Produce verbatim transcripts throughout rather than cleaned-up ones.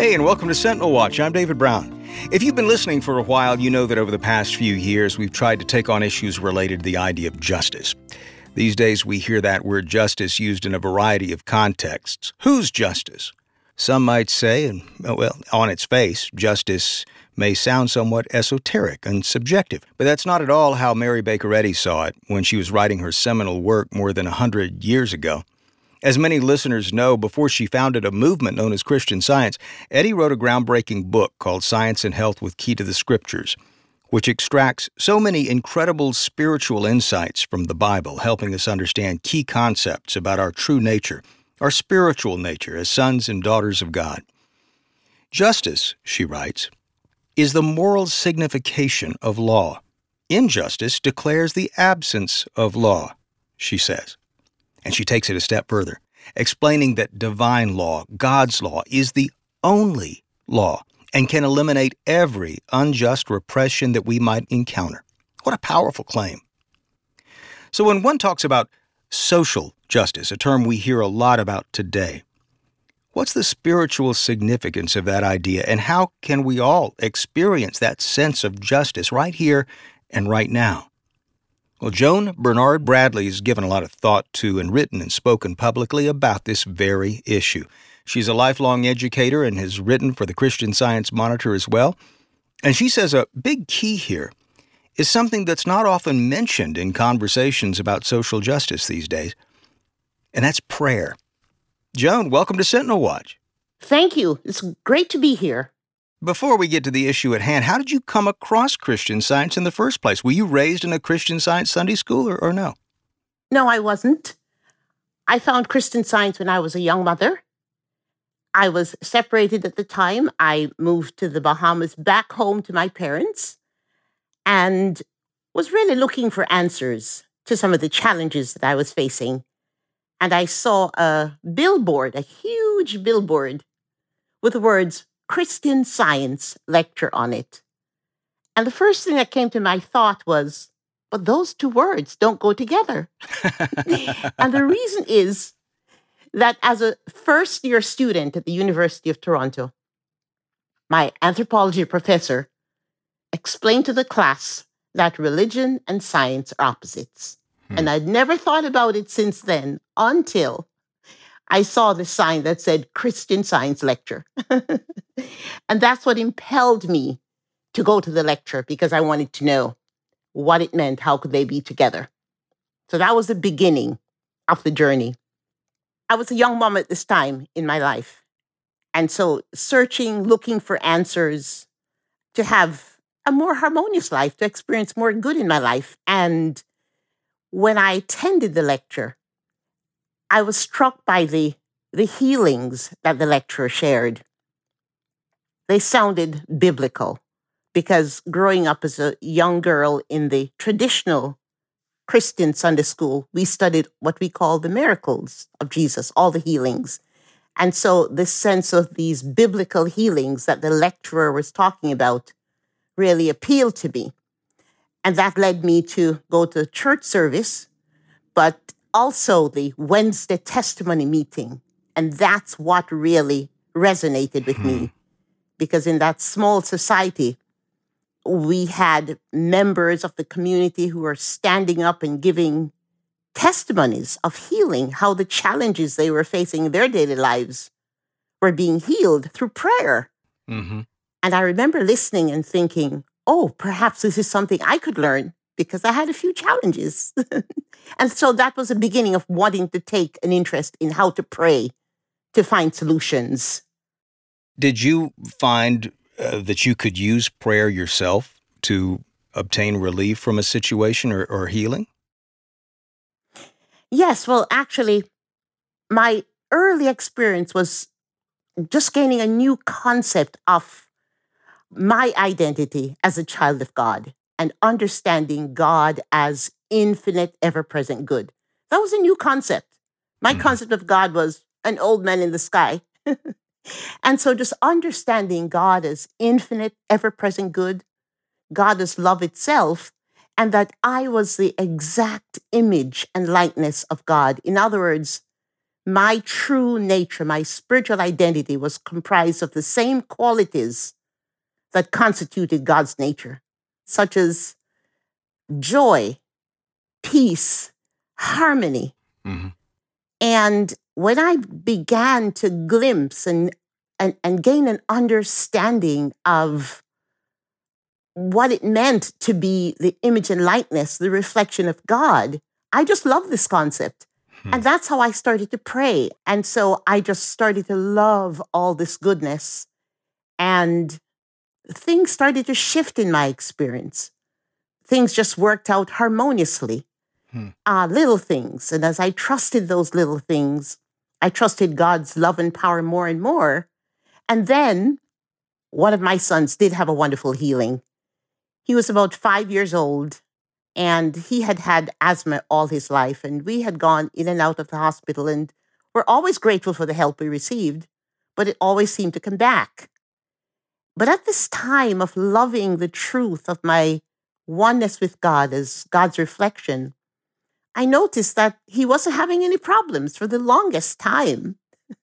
Hey, and welcome to Sentinel Watch. I'm David Brown. If you've been listening for a while, you know that over the past few years, we've tried to take on issues related to the idea of justice. These days, we hear that word justice used in a variety of contexts. Whose justice? Some might say, and well, on its face, justice may sound somewhat esoteric and subjective, but that's not at all how Mary Baker Eddy saw it when she was writing her seminal work more than a hundred years ago. As many listeners know, before she founded a movement known as Christian Science, Eddy wrote a groundbreaking book called Science and Health with Key to the Scriptures, which extracts so many incredible spiritual insights from the Bible, helping us understand key concepts about our true nature, our spiritual nature as sons and daughters of God. Justice, she writes, is the moral signification of law. Injustice declares the absence of law, she says. And she takes it a step further, explaining that divine law, God's law, is the only law and can eliminate every unjust repression that we might encounter. What a powerful claim. So when one talks about social justice, a term we hear a lot about today, what's the spiritual significance of that idea, and how can we all experience that sense of justice right here and right now? Well, Joan Bernard Bradley has given a lot of thought to and written and spoken publicly about this very issue. She's a lifelong educator and has written for the Christian Science Monitor as well. And she says a big key here is something that's not often mentioned in conversations about social justice these days, and that's prayer. Joan, welcome to Sentinel Watch. Thank you. It's great to be here. Before we get to the issue at hand, how did you come across Christian Science in the first place? Were you raised in a Christian Science Sunday school or, or no? No, I wasn't. I found Christian Science when I was a young mother. I was separated at the time. I moved to the Bahamas, back home to my parents, and was really looking for answers to some of the challenges that I was facing. And I saw a billboard, a huge billboard, with the words, Christian Science lecture on it. And the first thing that came to my thought was, but those two words don't go together. And the reason is that as a first-year student at the University of Toronto, my anthropology professor explained to the class that religion and science are opposites. Hmm. And I'd never thought about it since then until I saw the sign that said Christian Science lecture. And that's what impelled me to go to the lecture, because I wanted to know what it meant, how could they be together. So that was the beginning of the journey. I was a young mom at this time in my life. And so searching, looking for answers to have a more harmonious life, to experience more good in my life. And when I attended the lecture, I was struck by the, the healings that the lecturer shared. They sounded biblical, because growing up as a young girl in the traditional Christian Sunday school, we studied what we call the miracles of Jesus, all the healings. And so this sense of these biblical healings that the lecturer was talking about really appealed to me. And that led me to go to church service, but also the Wednesday testimony meeting. And that's what really resonated with me. Because in that small society, we had members of the community who were standing up and giving testimonies of healing, how the challenges they were facing in their daily lives were being healed through prayer. Mm-hmm. And I remember listening and thinking, oh, perhaps this is something I could learn, because I had a few challenges. And so that was the beginning of wanting to take an interest in how to pray to find solutions. Did you find uh, that you could use prayer yourself to obtain relief from a situation or, or healing? Yes, well, actually, my early experience was just gaining a new concept of my identity as a child of God and understanding God as infinite, ever-present good. That was a new concept. My mm-hmm. concept of God was an old man in the sky. And so just understanding God as infinite, ever-present good, God as love itself, and that I was the exact image and likeness of God. In other words, My true nature, my spiritual identity was comprised of the same qualities that constituted God's nature, such as joy, peace, harmony. hmm And when I began to glimpse and, and, and gain an understanding of what it meant to be the image and likeness, the reflection of God, I just love this concept. Hmm. And that's how I started to pray. And so I just started to love all this goodness. And things started to shift in my experience. Things just worked out harmoniously. Hmm. Uh, little things. And as I trusted those little things, I trusted God's love and power more and more. And then one of my sons did have a wonderful healing. He was about five years old, and he had had asthma all his life. And we had gone in and out of the hospital, and we're always grateful for the help we received, but it always seemed to come back. But at this time of loving the truth of my oneness with God as God's reflection, I noticed that he wasn't having any problems for the longest time.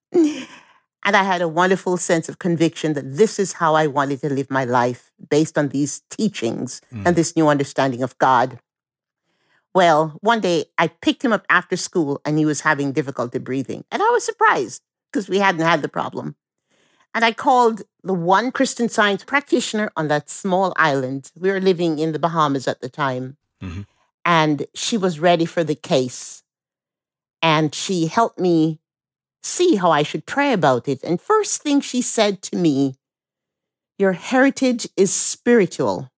And I had a wonderful sense of conviction that this is how I wanted to live my life based on these teachings Mm. and this new understanding of God. Well, one day I picked him up after school and he was having difficulty breathing. And I was surprised because we hadn't had the problem. And I called the one Christian Science practitioner on that small island. We were living in the Bahamas at the time. Mhm. And she was ready for the case. And she helped me see how I should pray about it. And first thing she said to me, your heritage is spiritual.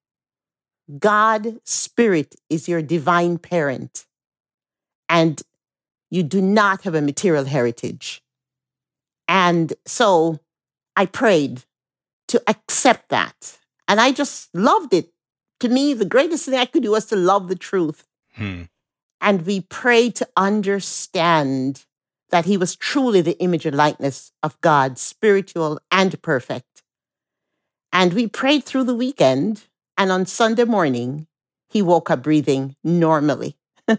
God, Spirit, is your divine parent. And you do not have a material heritage. And so I prayed to accept that. And I just loved it. To me, the greatest thing I could do was to love the truth. Hmm. And we prayed to understand that he was truly the image and likeness of God, spiritual and perfect. And we prayed through the weekend, and on Sunday morning, he woke up breathing normally.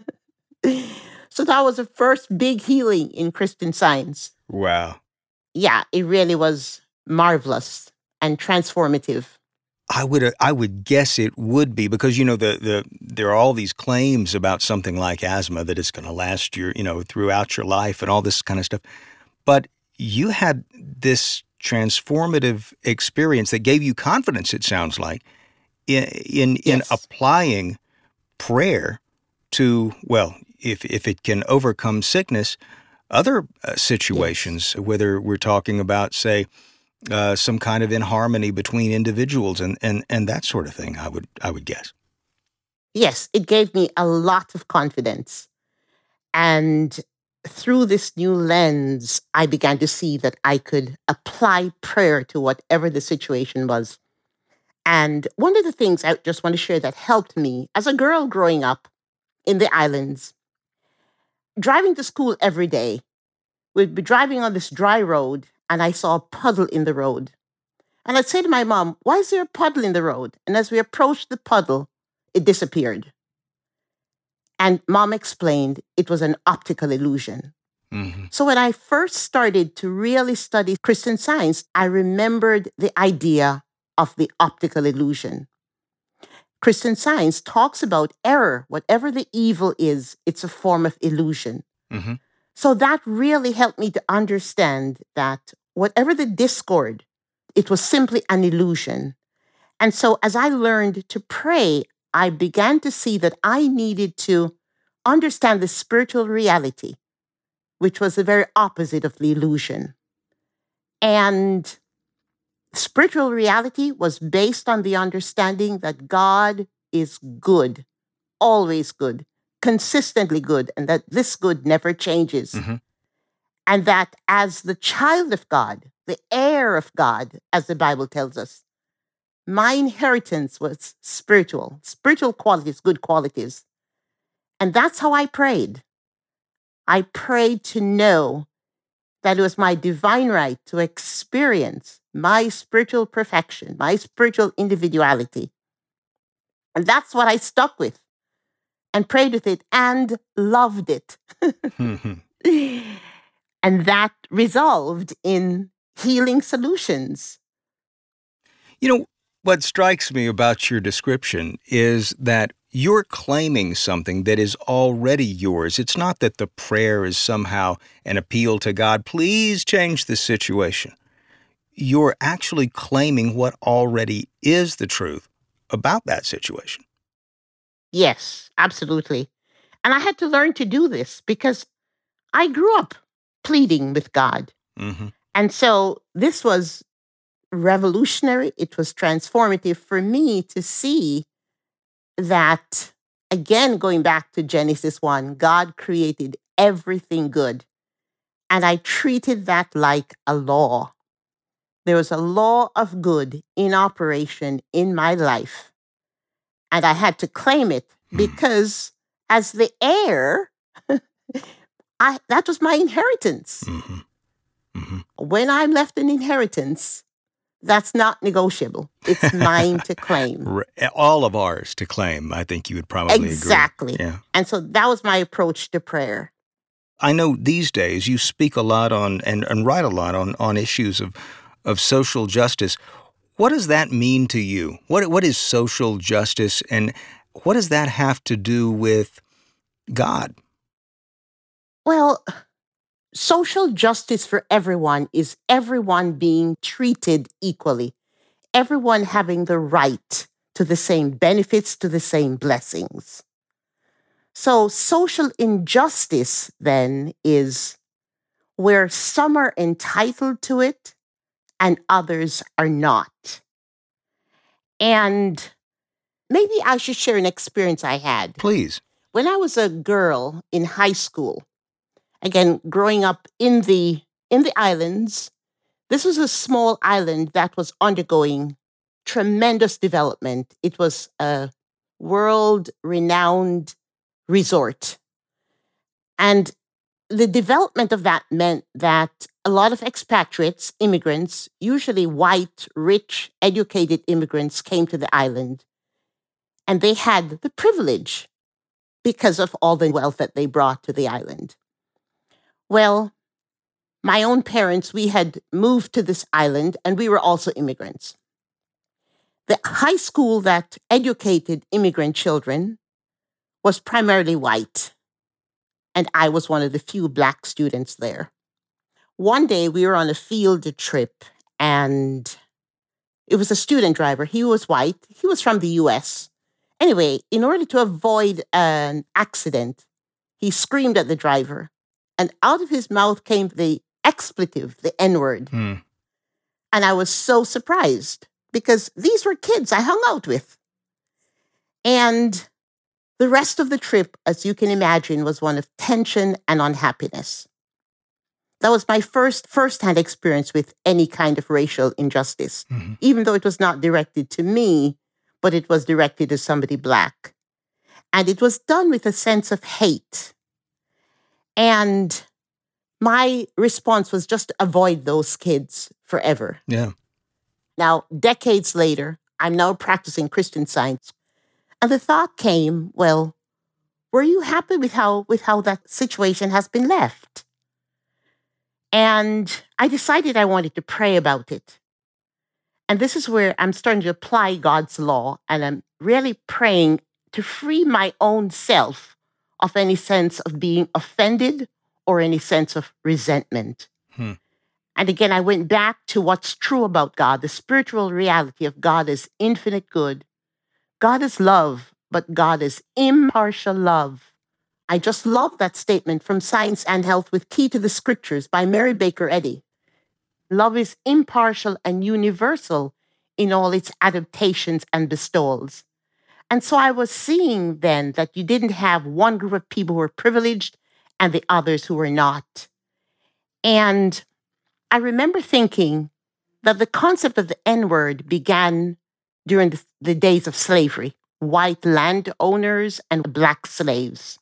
So that was the first big healing in Christian Science. Wow. Yeah, it really was marvelous and transformative. I would uh, I would guess it would be because you know the the there are all these claims about something like asthma that it's going to last your you know throughout your life and all this kind of stuff, but you had this transformative experience that gave you confidence. It sounds like in in, in Yes. applying prayer to well, if if it can overcome sickness, other uh, situations, whether we're talking about say. Uh, some kind of inharmony between individuals and, and, and that sort of thing, I would I would guess. Yes, it gave me a lot of confidence. And through this new lens, I began to see that I could apply prayer to whatever the situation was. And one of the things I just want to share that helped me as a girl growing up in the islands, driving to school every day, we'd be driving on this dry road and I saw a puddle in the road. And I'd say to my mom, why is there a puddle in the road? And as we approached the puddle, it disappeared. And mom explained it was an optical illusion. Mm-hmm. So when I first started to really study Christian Science, I remembered the idea of the optical illusion. Christian Science talks about error. Whatever the evil is, it's a form of illusion. Mm-hmm. So that really helped me to understand that whatever the discord, it was simply an illusion. And so as I learned to pray, I began to see that I needed to understand the spiritual reality, which was the very opposite of the illusion. And spiritual reality was based on the understanding that God is good, always good, consistently good, and that this good never changes. Mm-hmm. And that as the child of God, the heir of God, as the Bible tells us, my inheritance was spiritual, spiritual qualities, good qualities. And that's how I prayed. I prayed to know that it was my divine right to experience my spiritual perfection, my spiritual individuality. And that's what I stuck with and prayed with it and loved it. Mm-hmm. And that resolved in healing solutions. You know, what strikes me about your description is that you're claiming something that is already yours. It's not that the prayer is somehow an appeal to God, please change this situation. You're actually claiming what already is the truth about that situation. Yes, absolutely. And I had to learn to do this because I grew up pleading with God. Mm-hmm. And so this was revolutionary. It was transformative for me to see that, again, going back to Genesis one, God created everything good. And I treated that like a law. There was a law of good in operation in my life. And I had to claim it because as the heir, I, that was my inheritance. Mm-hmm. Mm-hmm. When I'm left an inheritance, that's not negotiable. It's mine to claim. All of ours to claim, I think you would probably exactly. agree. Yeah. And so that was my approach to prayer. I know these days you speak a lot on and, and write a lot on, on issues of, of social justice. What does that mean to you? What What is social justice, and what does that have to do with God? Well, social justice for everyone is everyone being treated equally, everyone having the right to the same benefits, to the same blessings. So social injustice then is where some are entitled to it and others are not. And maybe I should share an experience I had. Please. When I was a girl in high school, again, growing up in the in the islands, this was a small island that was undergoing tremendous development. It was a world-renowned resort. And the development of that meant that a lot of expatriates, immigrants, usually white, rich, educated immigrants, came to the island. And they had the privilege because of all the wealth that they brought to the island. Well, my own parents, we had moved to this island, and we were also immigrants. The high school that educated immigrant children was primarily white, and I was one of the few Black students there. One day, we were on a field trip, and it was a student driver. He was white. He was from the U S. Anyway, in order to avoid an accident, he screamed at the driver, and out of his mouth came the expletive, the N-word. Hmm. And I was so surprised because these were kids I hung out with. And the rest of the trip, as you can imagine, was one of tension and unhappiness. That was my first first-hand experience with any kind of racial injustice, Mm-hmm. even though it was not directed to me, but it was directed to somebody Black. And it was done with a sense of hate. And my response was just to avoid those kids forever. Yeah. Now, decades later, I'm now practicing Christian Science. And the thought came, well, were you happy with how, with how that situation has been left? And I decided I wanted to pray about it. And this is where I'm starting to apply God's law, and I'm really praying to free my own self of any sense of being offended or any sense of resentment. Hmm. And again, I went back to what's true about God, the spiritual reality of God is infinite good. God is love, but God is impartial love. I just love that statement from Science and Health with Key to the Scriptures by Mary Baker Eddy. Love is impartial and universal in all its adaptations and bestowals. And so I was seeing then that you didn't have one group of people who were privileged and the others who were not. And I remember thinking that the concept of the N-word began during the, the days of slavery, white landowners and Black slaves.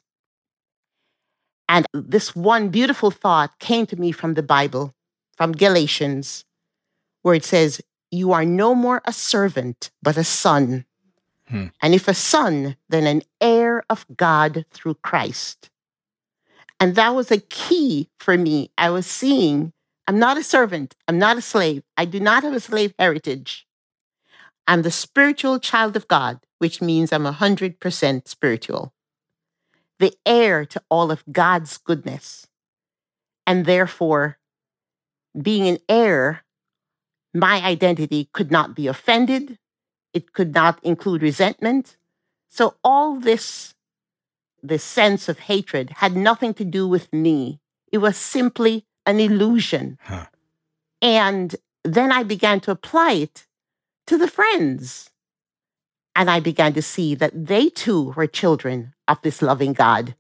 And this one beautiful thought came to me from the Bible, from Galatians, where it says, you are no more a servant, but a son. Hmm. And if a son, then an heir of God through Christ. And that was a key for me. I was seeing I'm not a servant. I'm not a slave. I do not have a slave heritage. I'm the spiritual child of God, which means I'm one hundred percent spiritual, the heir to all of God's goodness. And therefore, being an heir, my identity could not be offended. It could not include resentment. So all this, this sense of hatred had nothing to do with me. It was simply an illusion. Huh. And then I began to apply it to the friends. And I began to see that they too were children of this loving God.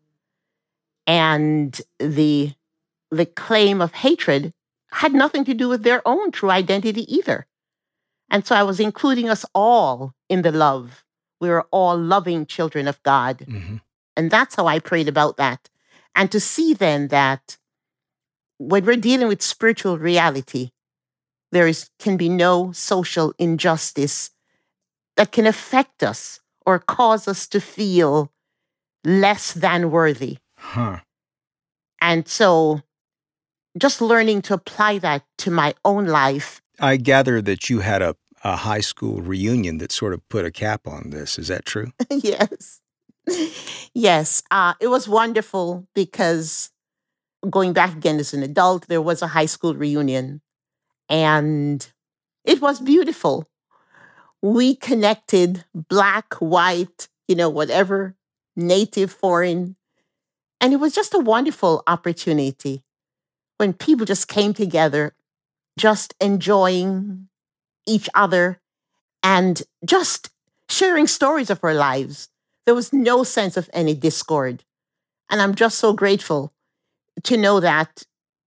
And the, the claim of hatred had nothing to do with their own true identity either. And so I was including us all in the love. We were all loving children of God. Mm-hmm. And that's how I prayed about that. And to see then that when we're dealing with spiritual reality, there is, can be no social injustice that can affect us or cause us to feel less than worthy. Huh. And so just learning to apply that to my own life. I gather that you had a, a high school reunion that sort of put a cap on this. Is that true? Yes. Yes. Uh, it was wonderful because going back again as an adult, there was a high school reunion and it was beautiful. We connected black, white, you know, whatever, native, foreign. And it was just a wonderful opportunity when people just came together, just enjoying each other and just sharing stories of our lives. There was no sense of any discord. And I'm just so grateful to know that.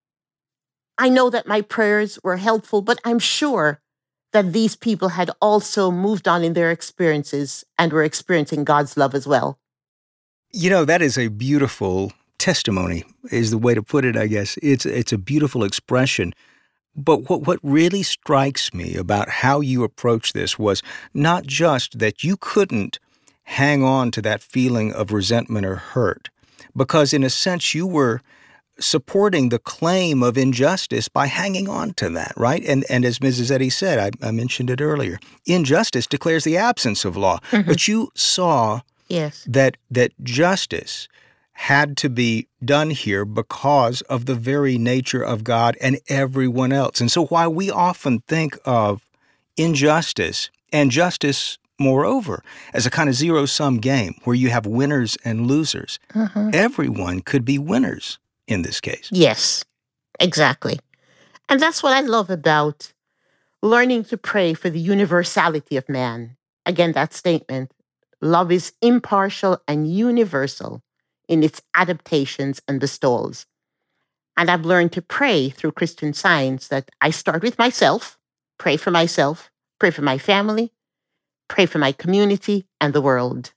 I know that my prayers were helpful, but I'm sure that these people had also moved on in their experiences and were experiencing God's love as well. You know, that is a beautiful testimony, is the way to put it, I guess. It's it's a beautiful expression. But what, what really strikes me about how you approached this was not just that you couldn't hang on to that feeling of resentment or hurt, because in a sense you were supporting the claim of injustice by hanging on to that, right? And and as Missus Eddy said, I, I mentioned it earlier, injustice declares the absence of law. Mm-hmm. But you saw yes. that that justice had to be done here because of the very nature of God and everyone else. And so while we often think of injustice and justice, moreover, as a kind of zero-sum game where you have winners and losers, uh-huh. everyone could be winners in this case. Yes, exactly. And that's what I love about learning to pray for the universality of man. Again, that statement, love is impartial and universal in its adaptations and bestowals. And I've learned to pray through Christian Science that I start with myself, pray for myself, pray for my family, pray for my community and the world.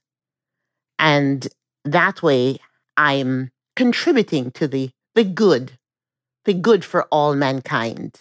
And that way I'm contributing to the, the good, the good for all mankind.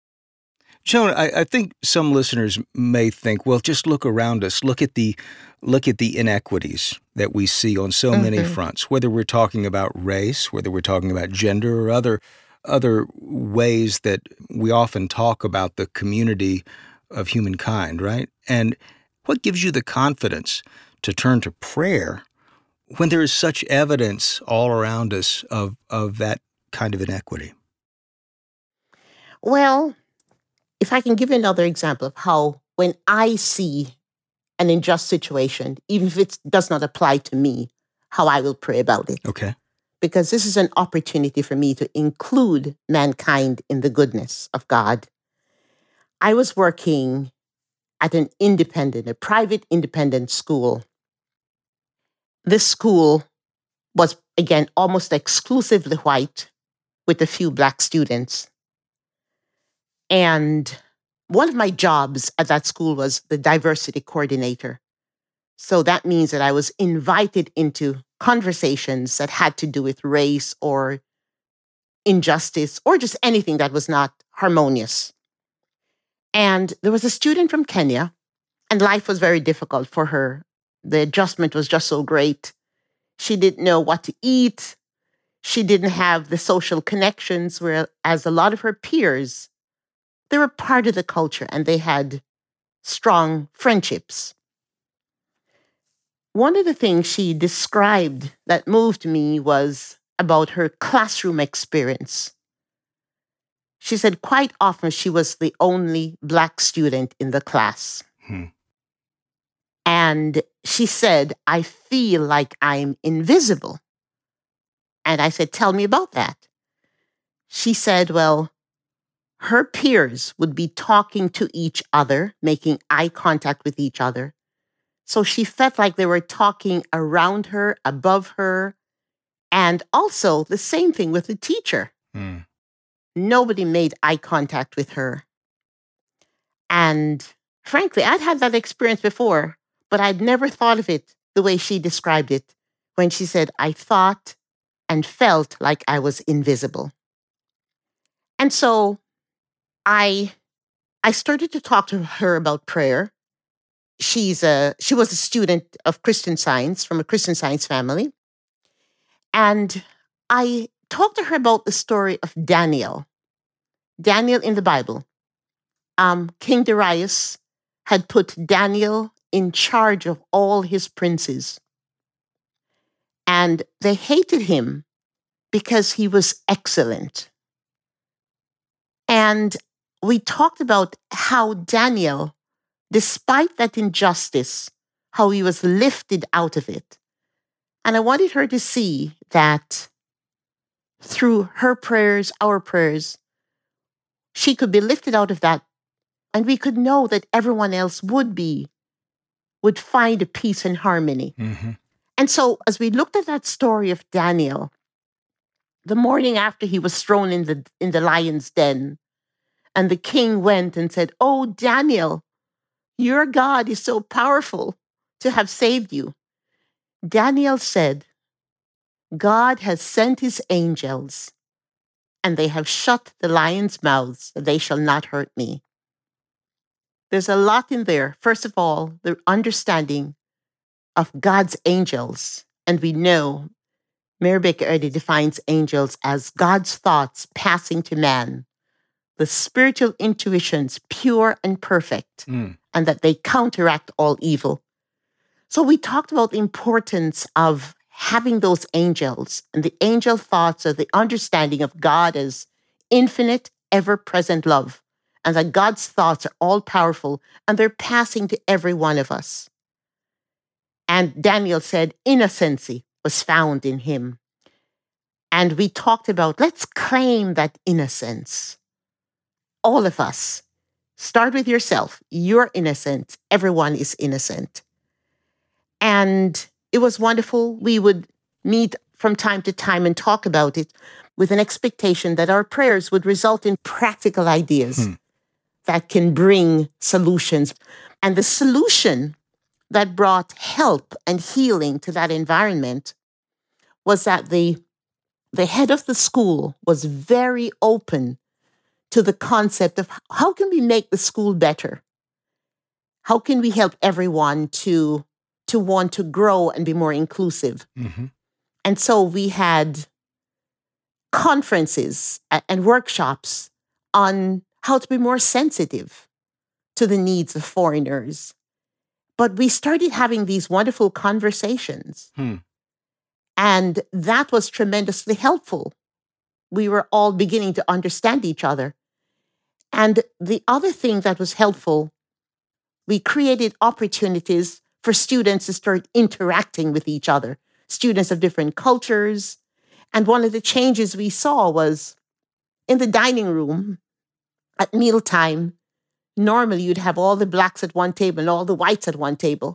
Joan, I, I think some listeners may think, well, just look around us. Look at the look at the inequities that we see on so mm-hmm. many fronts, whether we're talking about race, whether we're talking about gender, or other other ways that we often talk about the community of humankind, right? And what gives you the confidence to turn to prayer when there is such evidence all around us of, of that kind of inequity? Well, if I can give you another example of how when I see an unjust situation, even if it does not apply to me, how I will pray about it. Okay. Because this is an opportunity for me to include mankind in the goodness of God. I was working at an independent, a private independent school. This school was, again, almost exclusively white with a few Black students. And one of my jobs at that school was the diversity coordinator. So that means that I was invited into conversations that had to do with race or injustice or just anything that was not harmonious. And there was a student from Kenya, and life was very difficult for her. The adjustment was just so great. She didn't know what to eat. She didn't have the social connections, whereas a lot of her peers, they were part of the culture and they had strong friendships. One of the things she described that moved me was about her classroom experience. She said quite often she was the only Black student in the class. Hmm. And she said, I feel like I'm invisible. And I said, tell me about that. She said, well, her peers would be talking to each other, making eye contact with each other. So she felt like they were talking around her, above her, and also the same thing with the teacher. Hmm. Nobody made eye contact with her. And frankly, I'd had that experience before, but I'd never thought of it the way she described it when she said, I thought and felt like I was invisible. And so I I started to talk to her about prayer. She's a she was a student of Christian Science from a Christian Science family. And I talked to her about the story of Daniel. Daniel in the Bible. Um, King Darius had put Daniel in charge of all his princes. And they hated him because he was excellent. And we talked about how Daniel, despite that injustice, how he was lifted out of it. And I wanted her to see that through her prayers, our prayers, she could be lifted out of that. And we could know that everyone else would be, would find a peace and harmony. Mm-hmm. And so as we looked at that story of Daniel, the morning after he was thrown in the in the lion's den, and the king went and said, oh, Daniel, your God is so powerful to have saved you. Daniel said, God has sent his angels, and they have shut the lions' mouths, and they shall not hurt me. There's a lot in there. First of all, the understanding of God's angels. And we know Mary Baker Eddy defines angels as God's thoughts passing to man, the spiritual intuitions pure and perfect, Mm. and that they counteract all evil. So we talked about the importance of having those angels, and the angel thoughts are the understanding of God as infinite, ever-present love, and that God's thoughts are all-powerful, and they're passing to every one of us. And Daniel said innocency was found in him. And we talked about, let's claim that innocence. All of us. Start with yourself. You're innocent. Everyone is innocent. And it was wonderful. We would meet from time to time and talk about it with an expectation that our prayers would result in practical ideas hmm. that can bring solutions. And the solution that brought help and healing to that environment was that the, the head of the school was very open to the concept of how can we make the school better? How can we help everyone to, to want to grow and be more inclusive? Mm-hmm. And so we had conferences and workshops on how to be more sensitive to the needs of foreigners. But we started having these wonderful conversations. Hmm. And that was tremendously helpful. We were all beginning to understand each other. And the other thing that was helpful, we created opportunities for students to start interacting with each other, students of different cultures. And one of the changes we saw was in the dining room at mealtime, normally you'd have all the blacks at one table and all the whites at one table.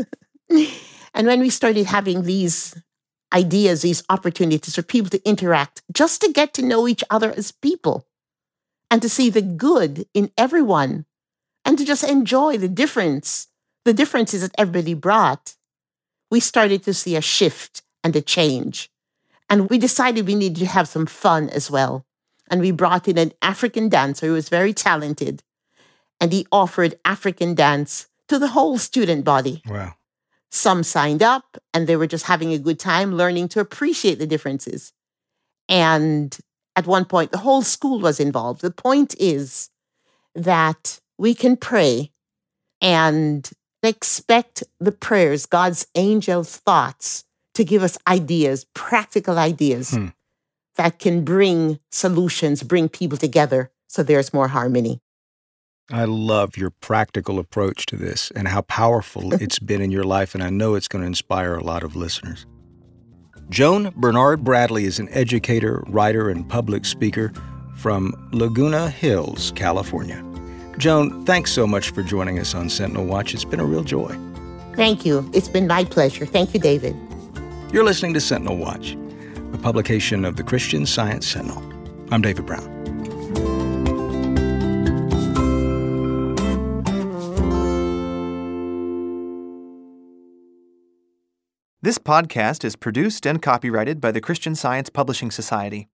And when we started having these ideas, these opportunities for people to interact, just to get to know each other as people and to see the good in everyone and to just enjoy the difference, the differences that everybody brought, we started to see a shift and a change. And we decided we needed to have some fun as well. And we brought in an African dancer who was very talented. And he offered African dance to the whole student body. Wow. Some signed up and they were just having a good time learning to appreciate the differences. And at one point, the whole school was involved. The point is that we can pray and expect the prayers, God's angels' thoughts, to give us ideas, practical ideas Hmm. that can bring solutions, bring people together so there's more harmony. I love your practical approach to this and how powerful it's been in your life, and I know it's going to inspire a lot of listeners. Joan Bernard Bradley is an educator, writer, and public speaker from Laguna Hills, California. Joan, thanks so much for joining us on Sentinel Watch. It's been a real joy. Thank you. It's been my pleasure. Thank you, David. You're listening to Sentinel Watch, a publication of the Christian Science Sentinel. I'm David Brown. This podcast is produced and copyrighted by the Christian Science Publishing Society.